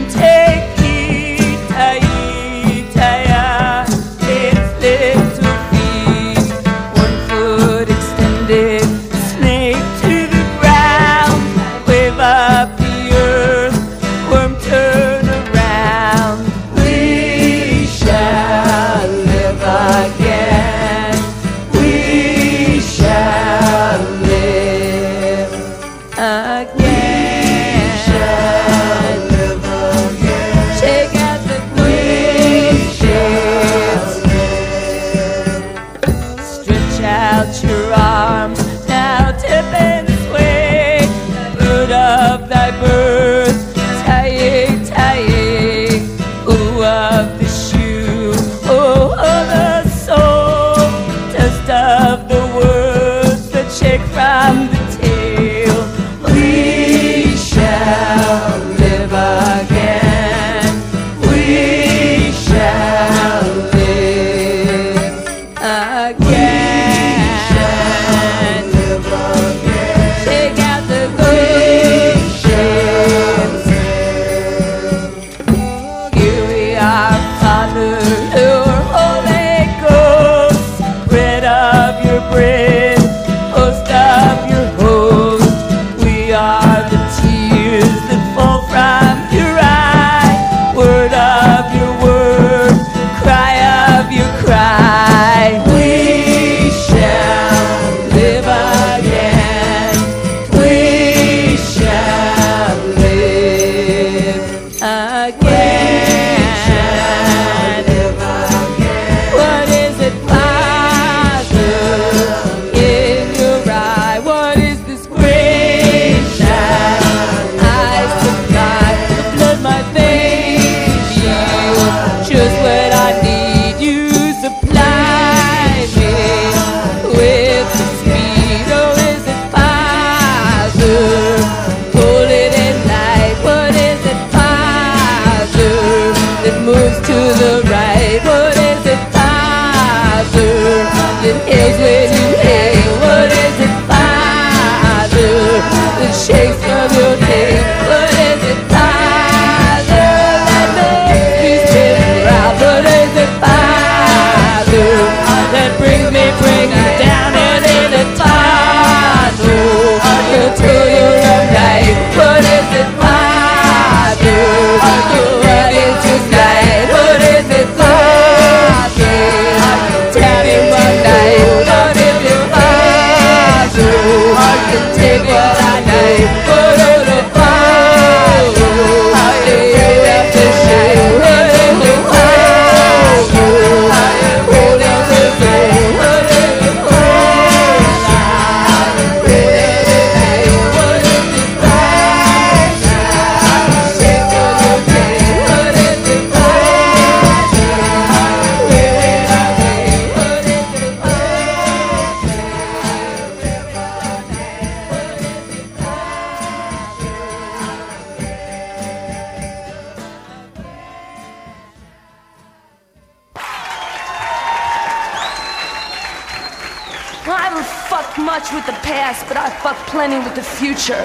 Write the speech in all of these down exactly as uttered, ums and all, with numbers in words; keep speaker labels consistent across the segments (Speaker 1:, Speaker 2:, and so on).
Speaker 1: much with the past, but I fuck plenty with the future.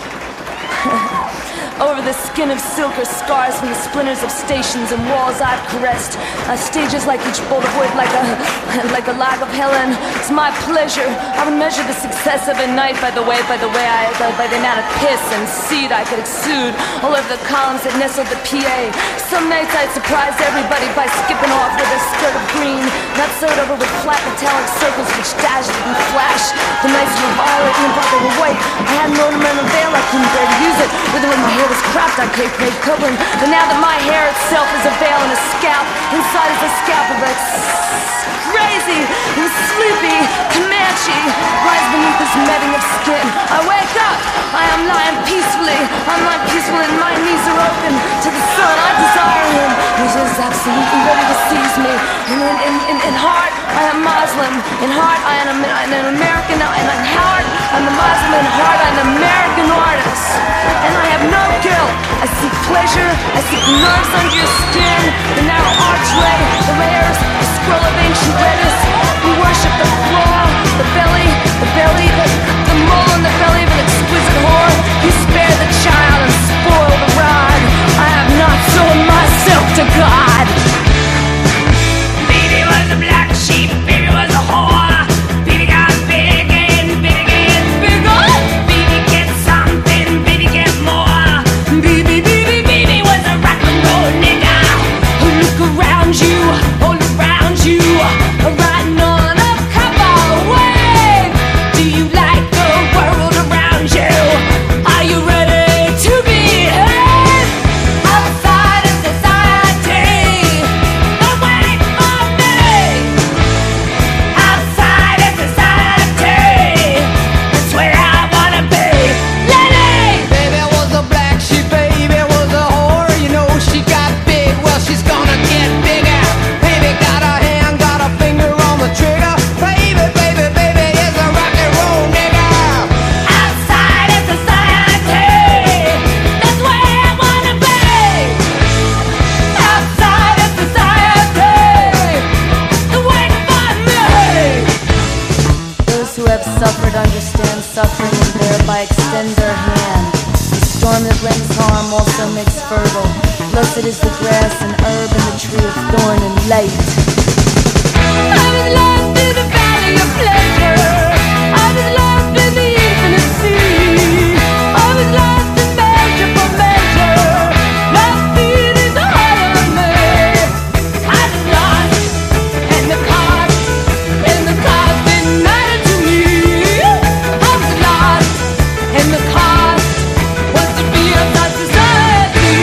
Speaker 1: Over the skin of silk are scars from the splinters of stations and walls I've caressed. Uh, stages like each bolt of wood, like a like a log of Helen. It's my pleasure. I would measure the success of a night by the way, by the way I, by, by the amount of piss and seed I could exude all over the columns that nestled the P A. Some nights I'd surprise everybody by skipping off with a skirt of green, not sewed over with flat metallic circles which dashed and flashed. The nights were violet and but they were white. I had an ornamental veil, I couldn't bear to use it. Whether when my hair was cropped, I paid paid covering. But now that my hair itself is a veil and a scalp, inside is a scalp of a crazy and sleepy Comanche lies beneath this netting of skin. I wake up, I am lying peacefully. I'm lying peaceful and my knees are open to the sun. I desire him. He's just absolutely ready to seize me. And in, in, in, in heart, I am Muslim. In heart, I am an, an American. And in heart, I'm a Muslim. In heart, I'm an American artist. And I have no guilt. I seek pleasure. I seek nerves under your skin. The narrow archway, the layers, the scroll of ancient lettuce. We worship the flaw, the belly, the belly, the, the mole in the belly of an exquisite whore. You spare the child and spoil the rod. I have not Blessed is the grass and herb and the tree of thorn and light. I was lost in the valley of pleasure. I was lost in the infinite sea. I was lost in measure for measure. My feet is higher than me. I was lost, and the cost, and the cost didn't matter to me. I was lost, and the cost was to be of that society.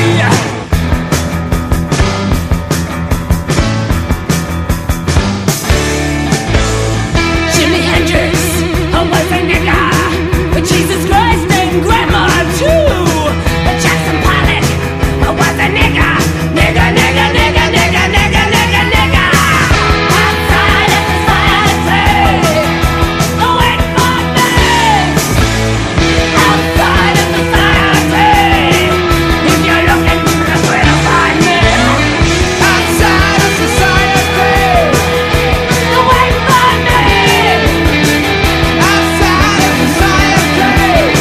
Speaker 1: Jimi Hendrix, I was a nigga, but Jesus Christ and Grandma too. But Jackson Pollock, I was a nigga, nigga, nigga, nigga, nigga, nigga, nigga, nigga. Outside of society, wait for me. Outside of society, if you're looking, that's where to find me. Outside of society, wait for me. Outside of society.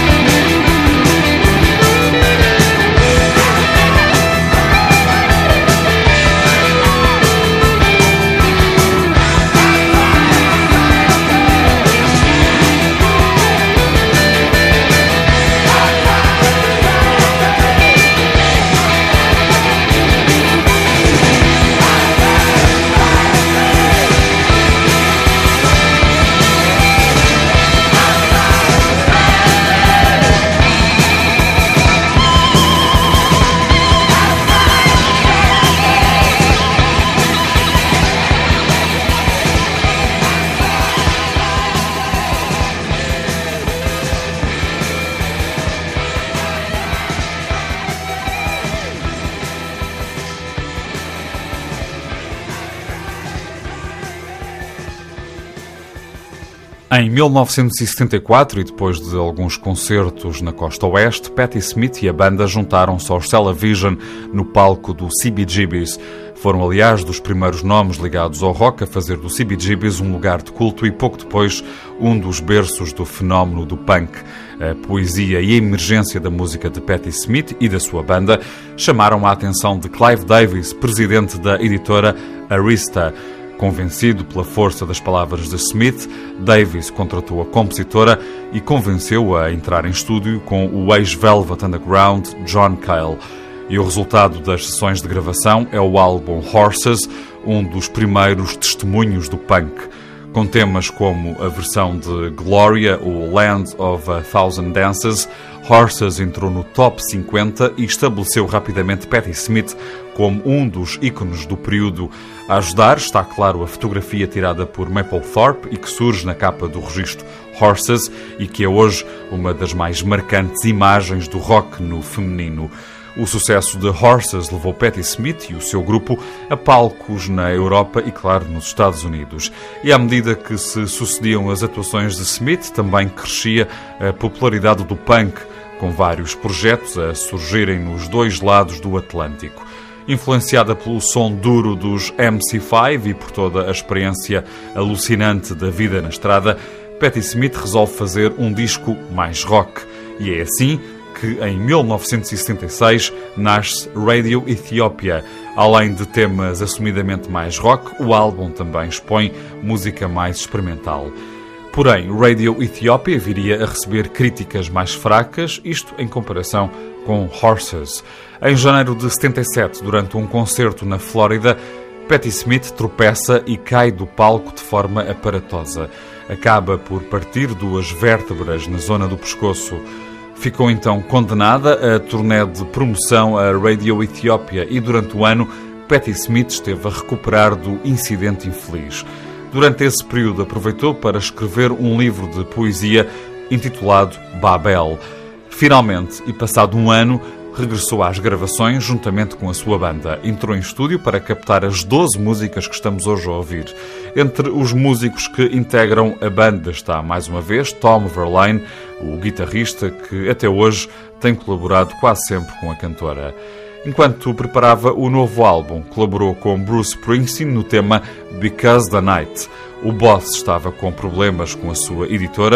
Speaker 2: Em mil novecentos e setenta e quatro, e depois de alguns concertos na costa oeste, Patti Smith e a banda juntaram-se aos Television no palco do C B G B's. Foram, aliás, dos primeiros nomes ligados ao rock a fazer do C B G B's um lugar de culto e, pouco depois, um dos berços do fenómeno do punk. A poesia e a emergência da música de Patti Smith e da sua banda chamaram a atenção de Clive Davis, presidente da editora Arista. Convencido pela força das palavras de Smith, Davis contratou a compositora e convenceu-a a entrar em estúdio com o ex-Velvet Underground John Cale. E o resultado das sessões de gravação é o álbum Horses, um dos primeiros testemunhos do punk. Com temas como a versão de Gloria, o Land of a Thousand Dances, Horses entrou no top cinquenta e estabeleceu rapidamente Patti Smith como um dos ícones do período. A ajudar está, claro, a fotografia tirada por Mapplethorpe e que surge na capa do registro Horses e que é hoje uma das mais marcantes imagens do rock no feminino. O sucesso de Horses levou Patti Smith e o seu grupo a palcos na Europa e, claro, nos Estados Unidos. E à medida que se sucediam as atuações de Smith, também crescia a popularidade do punk, com vários projetos a surgirem nos dois lados do Atlântico. Influenciada pelo som duro dos M C cinco e por toda a experiência alucinante da vida na estrada, Patti Smith resolve fazer um disco mais rock. E é assim que, em mil novecentos e setenta e seis, nasce Radio Ethiopia. Além de temas assumidamente mais rock, o álbum também expõe música mais experimental. Porém, Radio Ethiopia viria a receber críticas mais fracas, isto em comparação com Horses. Em janeiro de setenta e sete, durante um concerto na Flórida, Patti Smith tropeça e cai do palco de forma aparatosa. Acaba por partir duas vértebras na zona do pescoço. Ficou então condenada a turnê de promoção a Radio Ethiopia e durante o ano Patti Smith esteve a recuperar do incidente infeliz. Durante esse período aproveitou para escrever um livro de poesia intitulado Babel. Finalmente, e passado um ano, regressou às gravações juntamente com a sua banda. Entrou em estúdio para captar as doze músicas que estamos hoje a ouvir. Entre os músicos que integram a banda está, mais uma vez, Tom Verlaine, o guitarrista que até hoje tem colaborado quase sempre com a cantora. Enquanto preparava o novo álbum, colaborou com Bruce Springsteen no tema Because the Night. O Boss estava com problemas com a sua editora,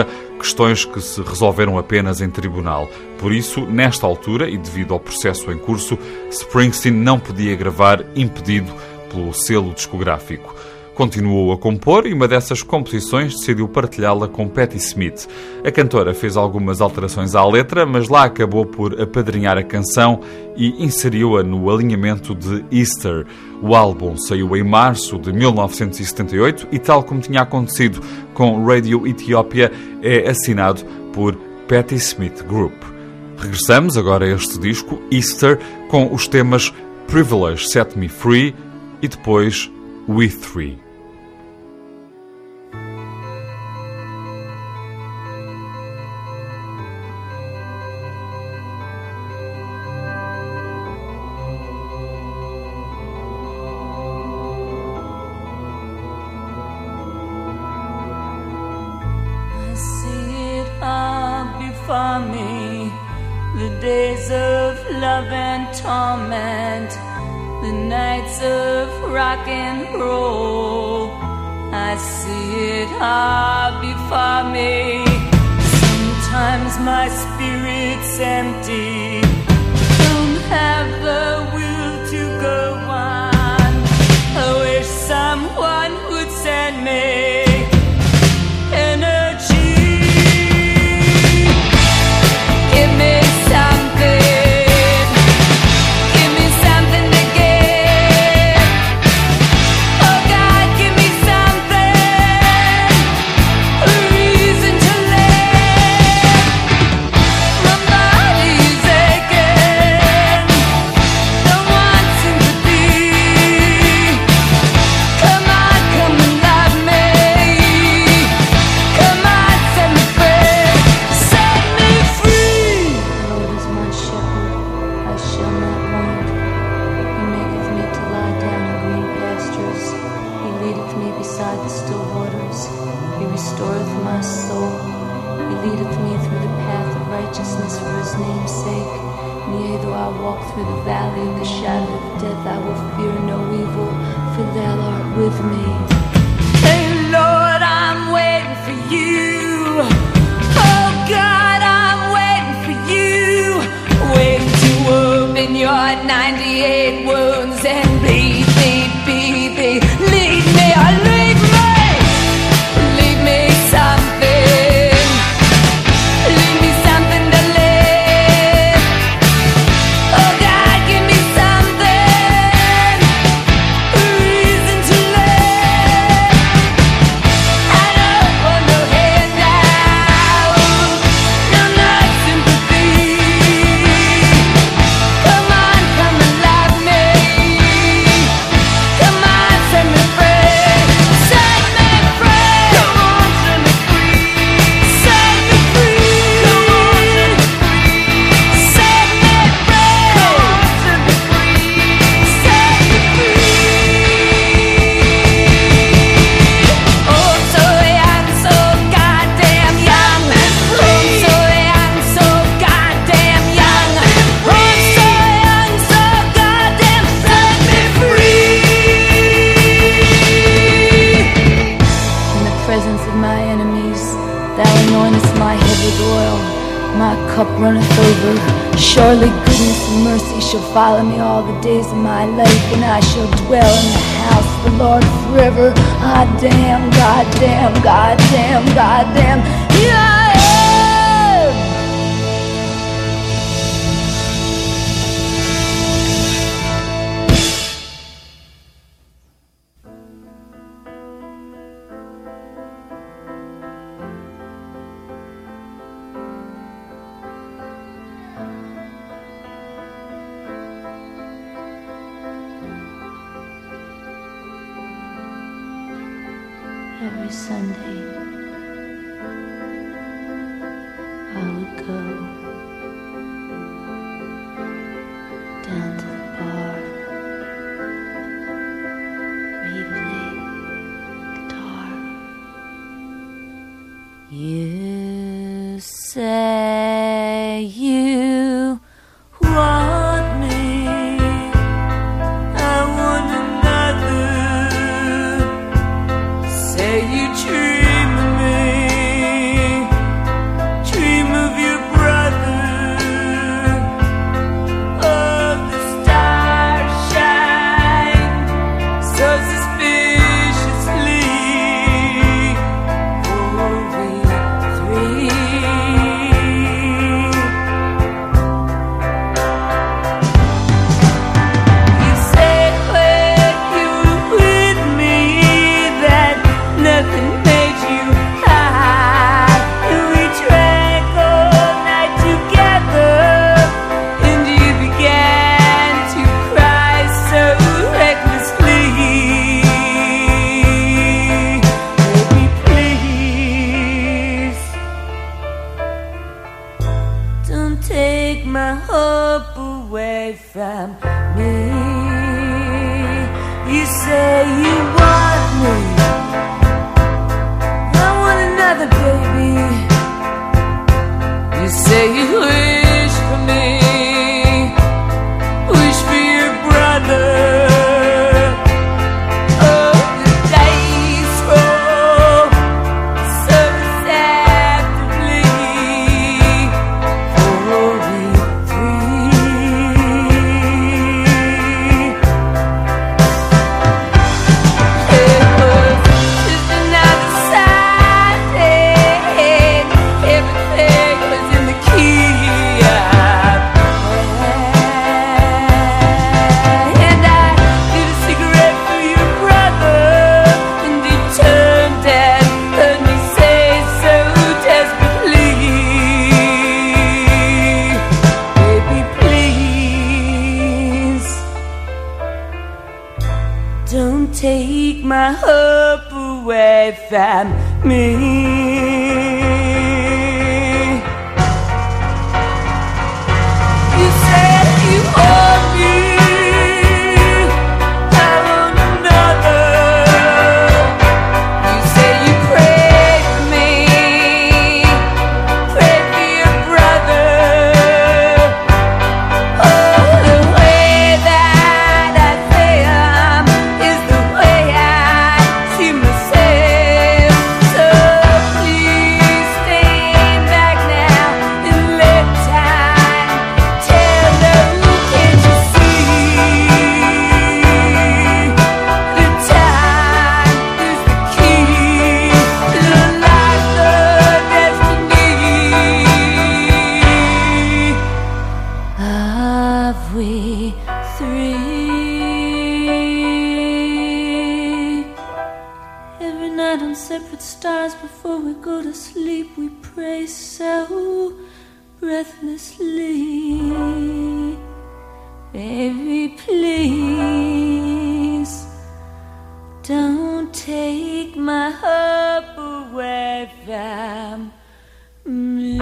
Speaker 2: questões que se resolveram apenas em tribunal. Por isso, nesta altura, e devido ao processo em curso, Springsteen não podia gravar impedido pelo selo discográfico. Continuou a compor e uma dessas composições decidiu partilhá-la com Patti Smith. A cantora fez algumas alterações à letra, mas lá acabou por apadrinhar a canção e inseriu-a no alinhamento de Easter. O álbum saiu em março de mil novecentos e setenta e oito e, tal como tinha acontecido com Radio Ethiopia, é assinado por Patti Smith Group. Regressamos agora a este disco, Easter, com os temas Privilege, Set Me Free e depois We Three.
Speaker 1: I see it all before me, the days of love and torment, the nights of rock and roll. I see it all before me. Sometimes my spirit's empty, don't have the will to go on. I wish someone would send me energy. Give me something. Through the valley of the shadow of death, I will fear no evil, for thou art with me. Hey Lord, I'm waiting for you. Oh God, I'm waiting for you. Waiting to open your ninety-eight wounds and bleed thee, be thee. Lead me, oh lead me. Lead me something. Lead me something to live. Oh God, give me something, a reason to live. I don't want no handout, no not sympathy. Come on, come and love me. Come on, set me free. Set me free. Come on, set me free. Set me free. Come on, set me free. Set me free. Come on, set me free. Set me free. Oh, so young, so goddamn young. Oh, so young, so goddamn young. Oh, so young, so goddamn. Set me free. In the presence of my enemies, thou anointest my head with oil. My cup runneth over. Surely goodness and mercy shall follow me all the days of my life, and I shall dwell in the house of the Lord forever. Ah, damn, goddamn, goddamn, goddamn. Yeah! Every Sunday, I would go down to the bar where he played guitar. You say you want me, I want another. Say you dream me. You say you want me, I want another baby. You say you wish for me, wish for your brother. Take my hope away from me. You said you want me, I want another. You say you pray for me, pray for your brother. Oh, the way that I feel is the before we go to sleep, we pray so breathlessly. Baby, please don't take my hope away from me.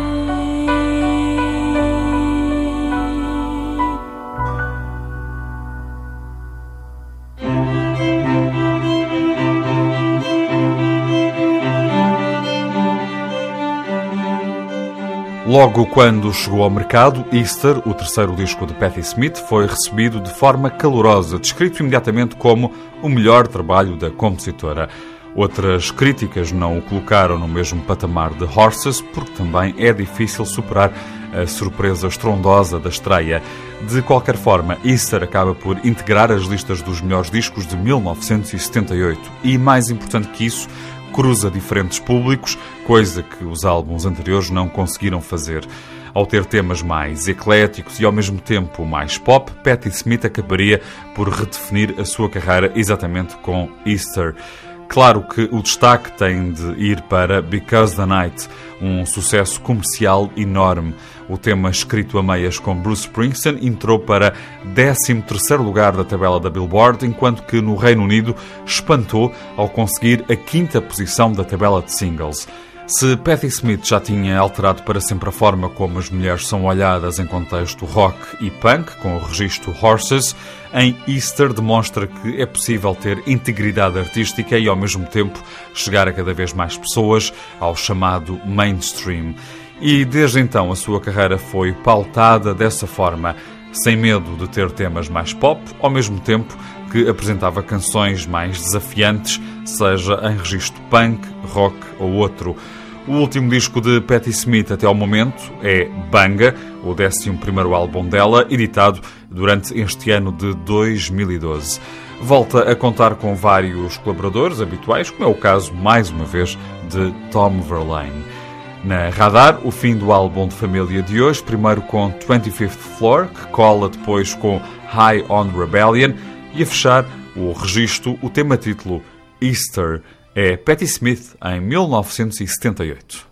Speaker 2: Logo quando chegou ao mercado, Easter, o terceiro disco de Patti Smith, foi recebido de forma calorosa, descrito imediatamente como o melhor trabalho da compositora. Outras críticas não o colocaram no mesmo patamar de Horses, porque também é difícil superar a surpresa estrondosa da estreia. De qualquer forma, Easter acaba por integrar as listas dos melhores discos de mil novecentos e setenta e oito e, mais importante que isso, cruza diferentes públicos, coisa que os álbuns anteriores não conseguiram fazer. Ao ter temas mais ecléticos e ao mesmo tempo mais pop, Patti Smith acabaria por redefinir a sua carreira exatamente com Easter. Claro que o destaque tem de ir para Because the Night, um sucesso comercial enorme. O tema, escrito a meias com Bruce Springsteen, entrou para décimo terceiro lugar da tabela da Billboard, enquanto que no Reino Unido espantou ao conseguir a quinta posição da tabela de singles. Se Patti Smith já tinha alterado para sempre a forma como as mulheres são olhadas em contexto rock e punk, com o registro Horses, em Easter demonstra que é possível ter integridade artística e, ao mesmo tempo, chegar a cada vez mais pessoas, ao chamado mainstream. E, desde então, a sua carreira foi pautada dessa forma, sem medo de ter temas mais pop, ao mesmo tempo que apresentava canções mais desafiantes, seja em registro punk, rock ou outro. O último disco de Patti Smith até ao momento é Banga, o décimo primeiro álbum dela, editado durante este ano de dois mil e doze. Volta a contar com vários colaboradores habituais, como é o caso, mais uma vez, de Tom Verlaine. Na Radar, o fim do álbum de família de hoje, primeiro com twenty-fifth Floor, que cola depois com High on Rebellion, e a fechar o registro, o tema-título Easter, é Patti Smith em mil novecentos e setenta e oito.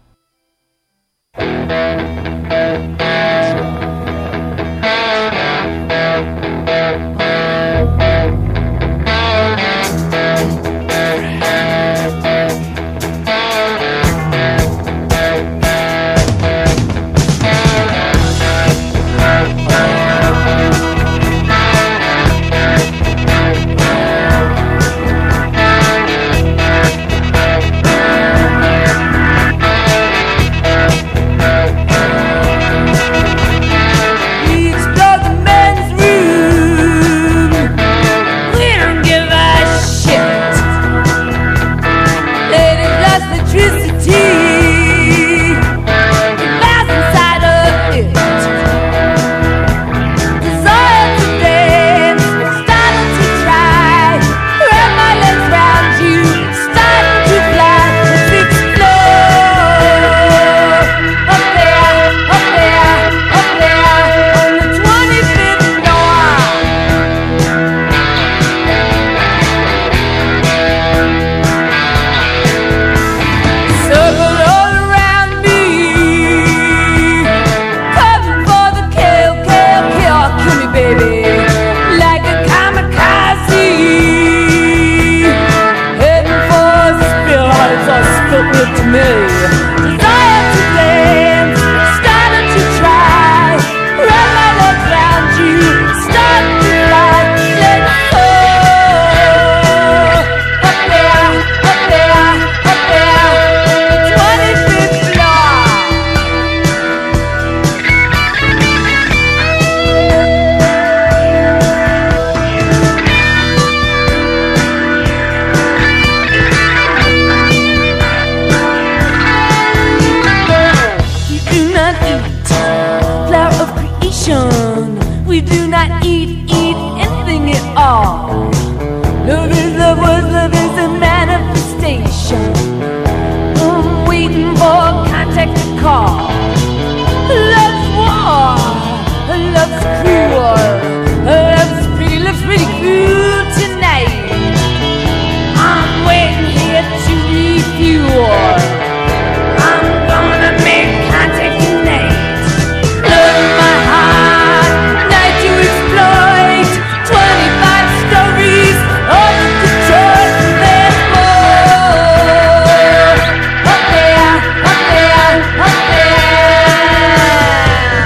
Speaker 1: good to me. Desire to blame, started to try. Wrap my legs round you, start to fly. Let's go. Up there, up there, up there, twenty-fifth floor. We do not eat, eat anything at all. Love is love, was love is a manifestation. I'm waiting for contact to call. Love's war, love's cruel, love's pretty, love's pretty cruel tonight. I'm waiting here to refuel. I'm gonna make contact tonight. Love my heart, night to exploit. Twenty-five stories of Detroit. There's more. Up there, up there, up there.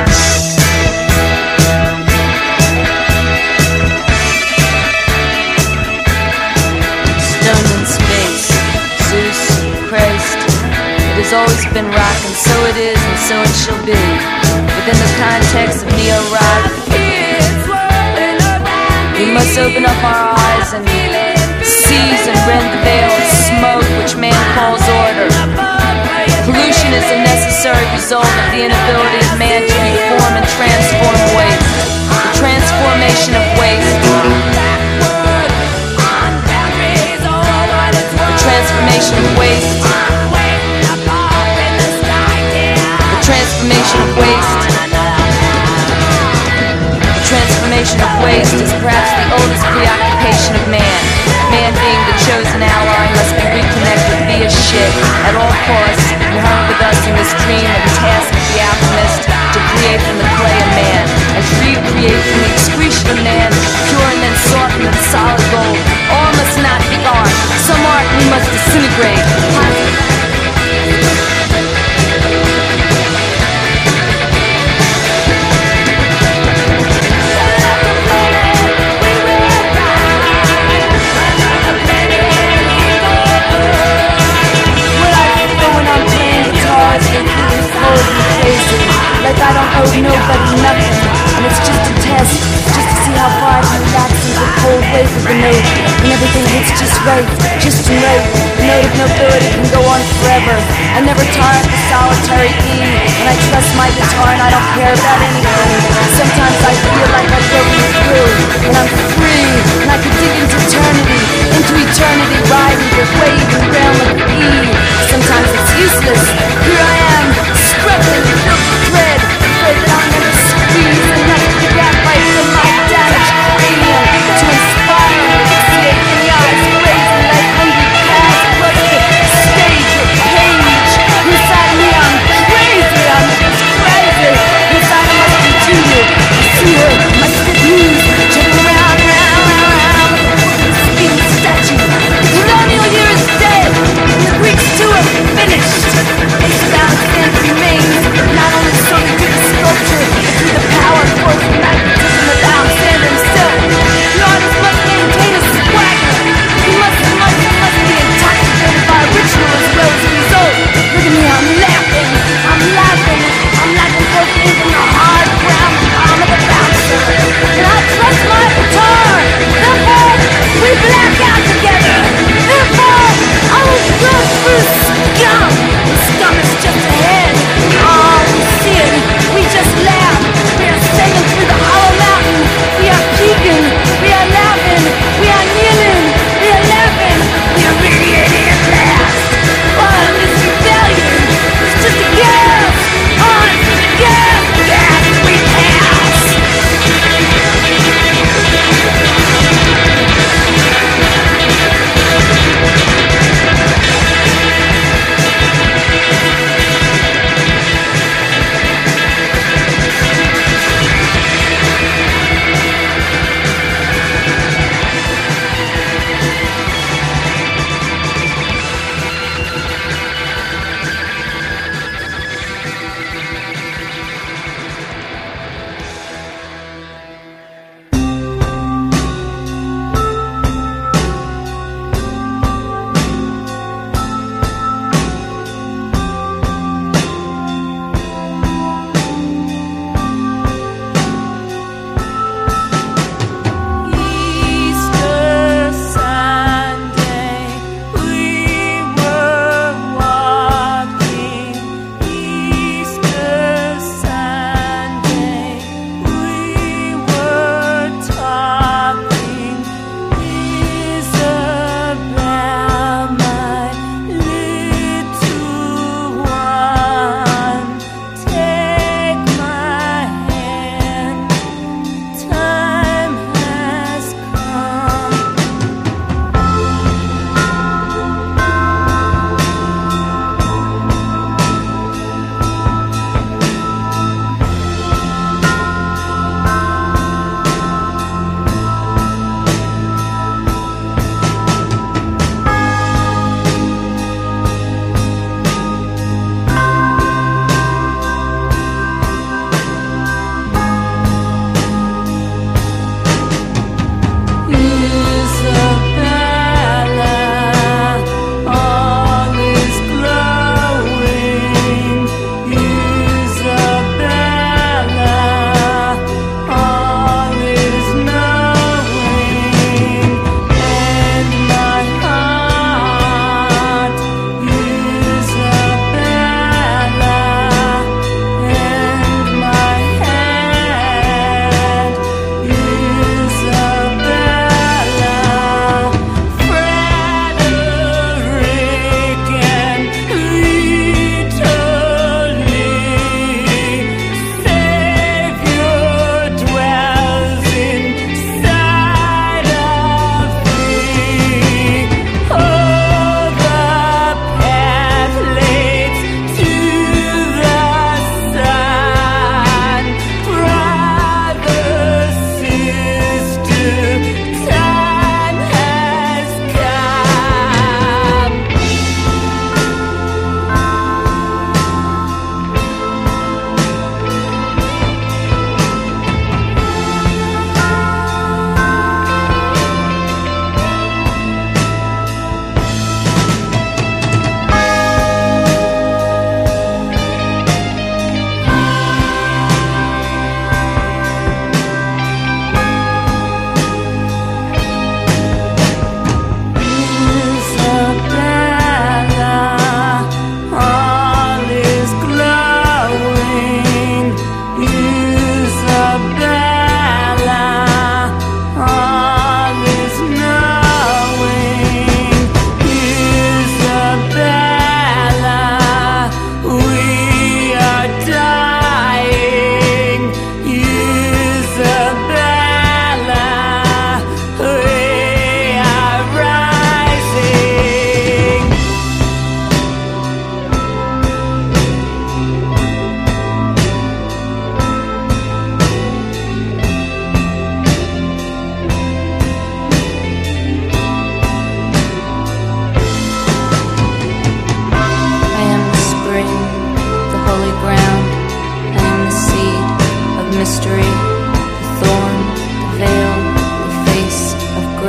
Speaker 1: Stone in space, Zeus, Christ. It has always been rock, and so it is, and so it shall be. Within the context of neo-rock, we must open up our eyes and seize and rend the veil of smoke which man calls order. Pollution is a necessary result of the inability of man to reform and transform waste. The transformation of waste. The transformation of waste. The transformation of waste. The transformation of waste is perhaps the oldest preoccupation of man. Man being the chosen ally must be reconnected via shit at all costs, inherent with us in this dream of the task of the alchemist to create from the clay a man, and recreate from the excretion of man, pure and then softened and solid gold. All must not be art. Some art we must disintegrate. Like I don't owe nobody nothing, and it's just a test, just to see how far I can relax into the cold wave of the note, when everything hits just right, just a note. The note of nobility can go on forever. I never tire at the solitary E, and I trust my guitar and I don't care about anything. Sometimes I feel like I've broken through, and I'm free, and I can dig into eternity, into eternity, riding the wave and realm of the E. Sometimes it's useless. Here I am, struggling with the thread, afraid that I'll never squeeze enough to graphite from my damaged cranium to inspire and asphyxiate in the eyes, blazing like hungry calves across the stage or page. Inside me I'm crazy, I'm just crazy. Inside I must continue. I see her, my stiff knees, jumping around.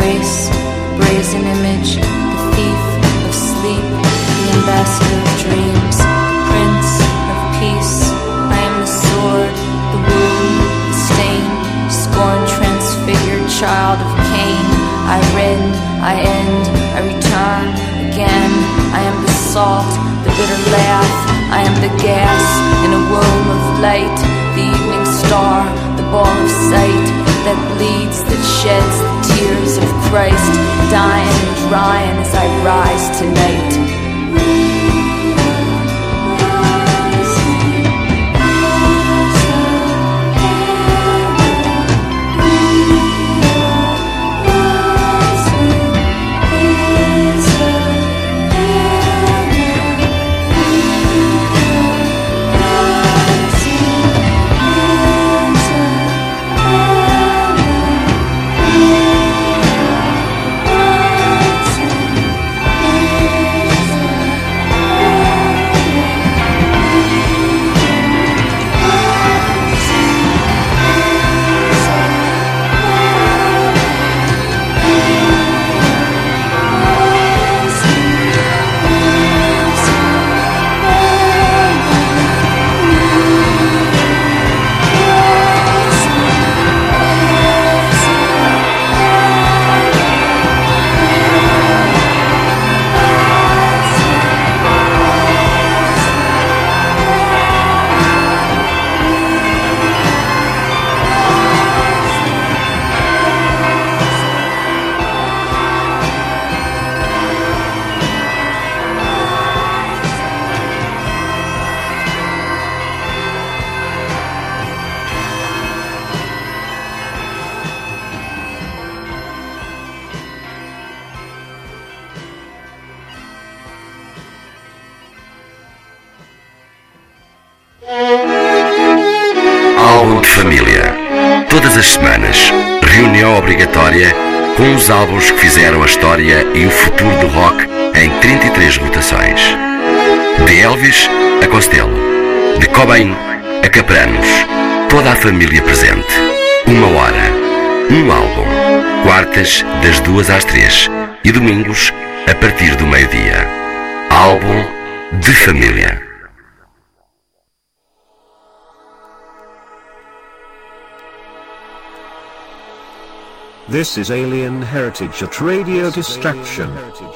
Speaker 1: grace, brazen image, the thief of sleep, the ambassador of dreams, prince of peace. I am the sword, the wound, the stain, scorn transfigured child of Cain. I rend, I end, I return again. I am the salt, the bitter laugh. I am the gas in a womb of light, the evening star, the ball of sight that bleeds, that sheds the tears of Christ, dying and drying as I rise tonight.
Speaker 3: Todas as semanas, reunião obrigatória com os álbuns que fizeram a história e o futuro do rock em trinta e três rotações. De Elvis a Costello, de Cobain a Capranos, toda a família presente. Uma hora, um álbum. Quartas, das duas às três e domingos, a partir do meio-dia. Álbum de família.
Speaker 4: This is Alien Heritage at Radio Distraction.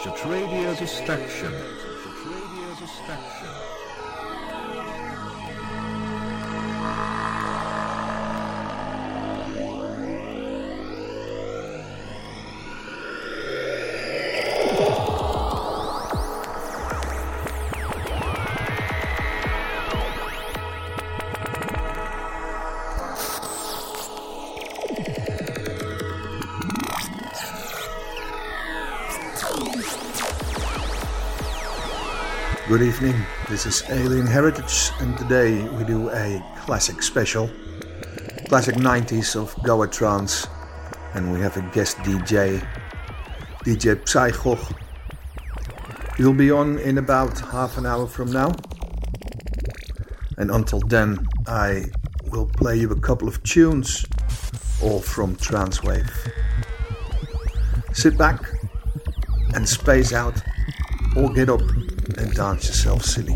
Speaker 5: Good evening, this is Alien Heritage and today we do a classic special, classic nineties of Goa Trance, and we have a guest D J, D J Psycho. He'll be on in about half an hour from now, and until then I will play you a couple of tunes, all from Transwave. Sit back and space out, or get up and dance yourself silly.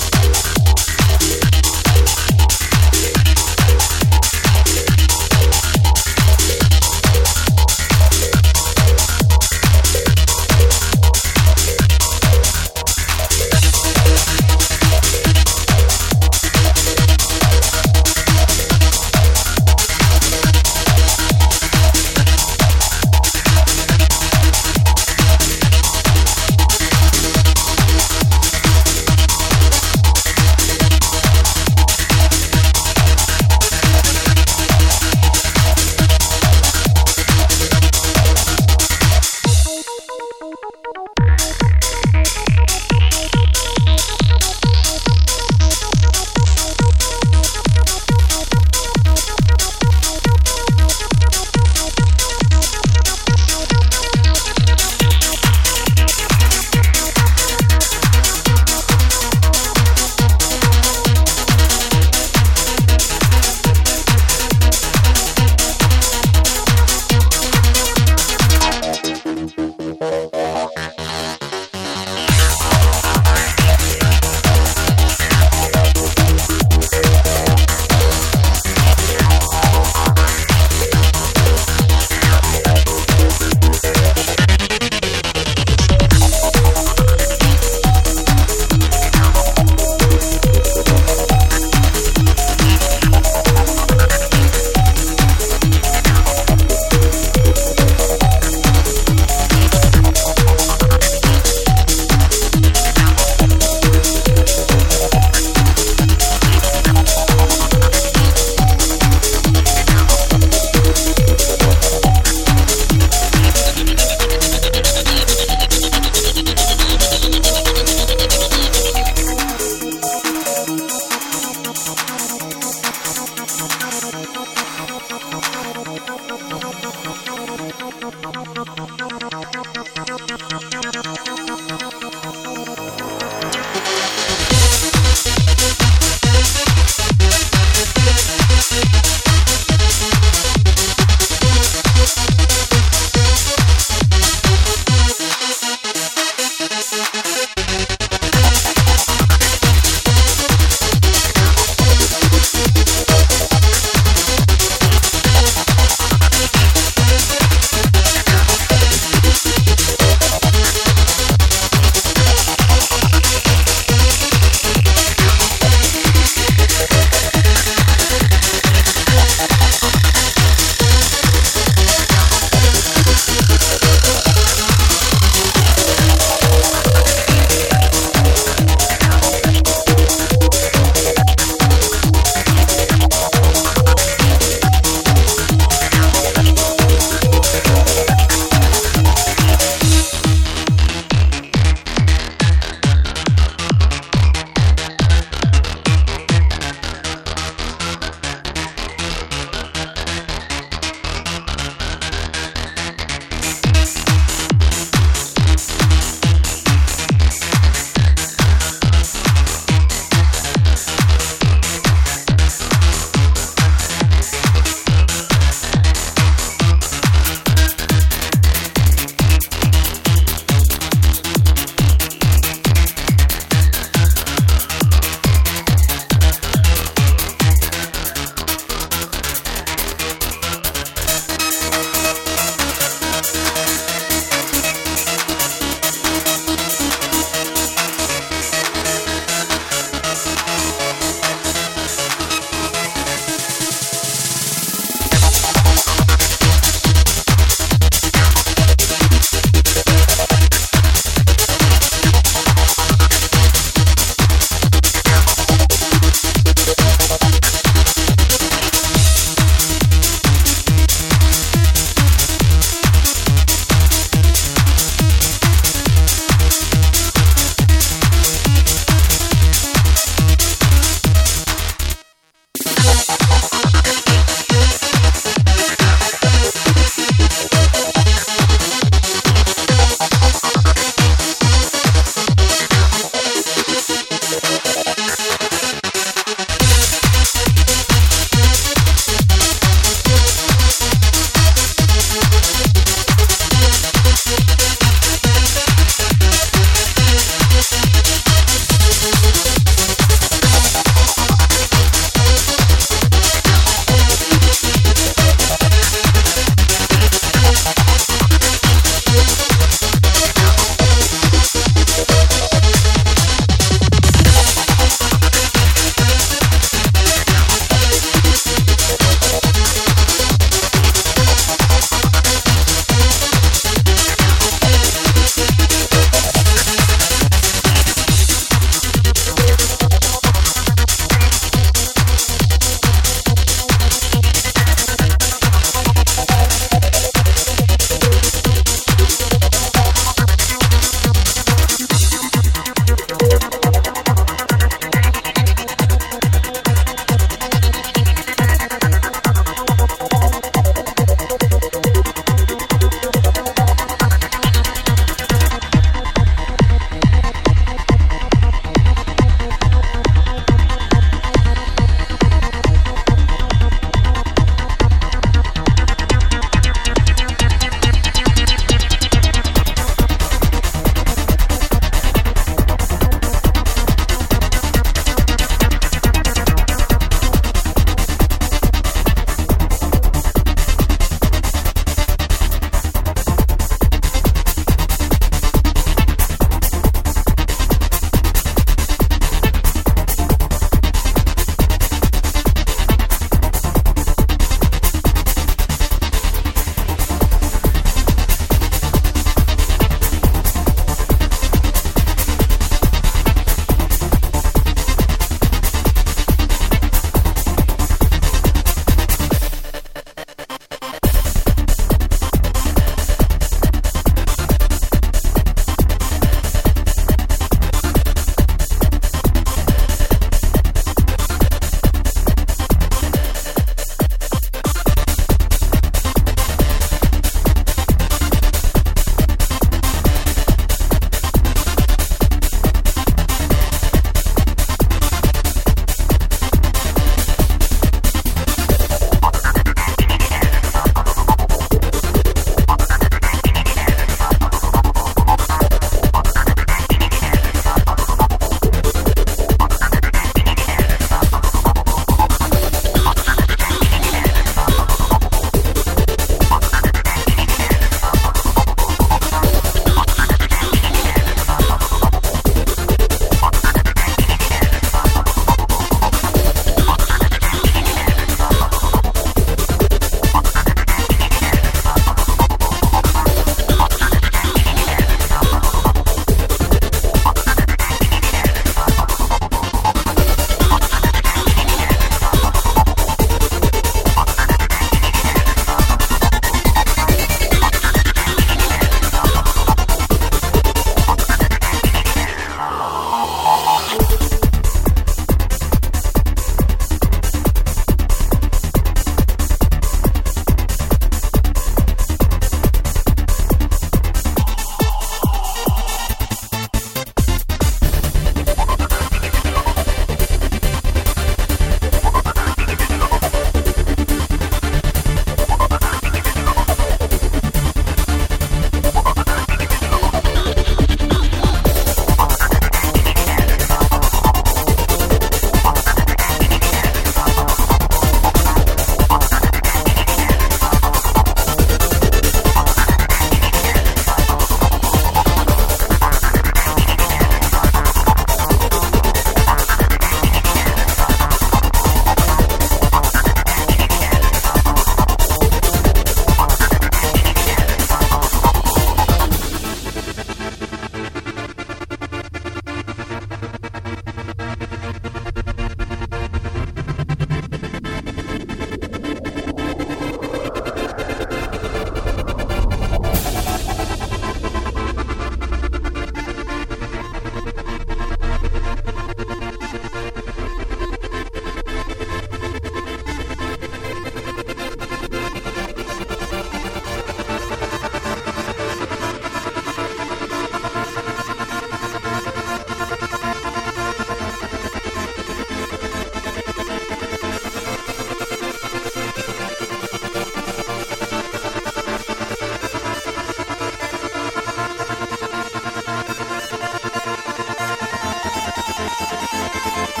Speaker 6: Thank you.